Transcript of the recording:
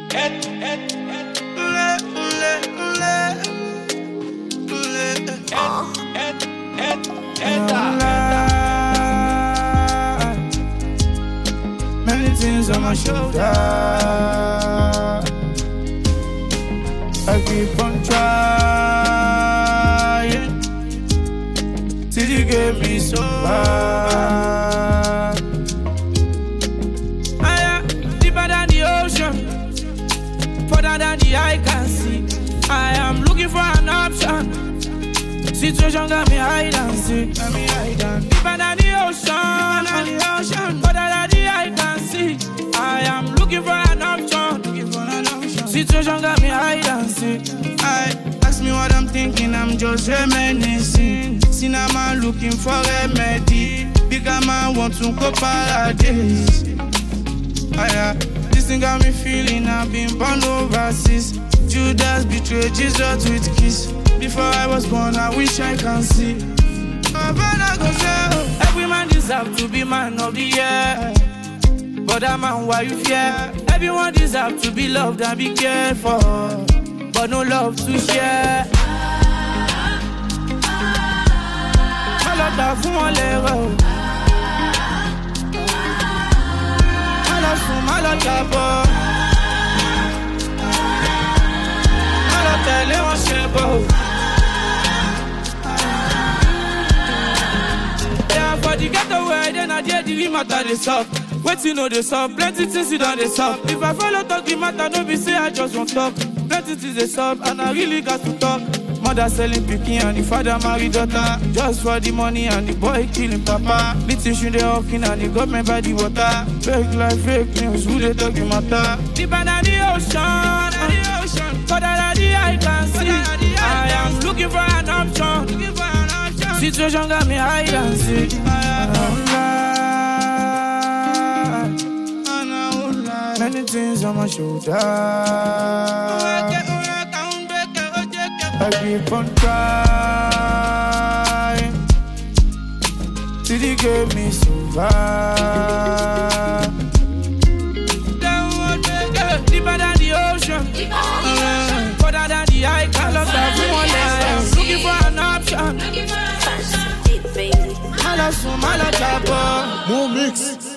Many things on my shoulder. I keep on trying till you get me so bad. I am deeper than the ocean, further than the eye can see. I am looking for an option. Situation got me hide and seek. Deeper than the ocean, further than the eye can see. I am looking for an option. Situation got me hide and seek. Ask me what I'm thinking, I'm just reminiscing. Cinema looking for remedy. Bigger man want to go paradise. This thing got me feeling I've been born overseas. Judas betrayed Jesus with kiss. Before I was born, I wish I can see. Every man deserves to be man of the year. But that man, why you fear? Everyone deserves to be loved and be cared for. But no love to share. Malota fún wọn lérò. Malọ̀sùn malọ̀jà bọ̀. Malọ̀tẹ̀lé wọn ṣe bọ̀. For the getaway, then I dare the matter they suck. Wait you know they suck, plenty things you done they suck. If I follow talk the matter, don't be say I just won't talk. Plenty things they suck, and I really got to talk. Mother selling picking and the father married daughter. Just for the money and the boy killing papa. Little shoe they hawking and the government by the water. Fake life, fake news, who they talk the matter? Deeper than the ocean, further than the eye can see. I am looking for an option. Situation got me hide and seek. Many things on my shoulder. I keep on trying till you get me so far. Deeper than the ocean, further than the eye can look at one else. Looking for an option. More mix.